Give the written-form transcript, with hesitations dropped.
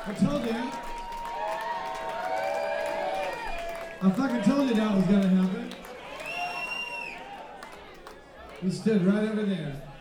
I told you. I fucking told you that was gonna happen. He stood right over there.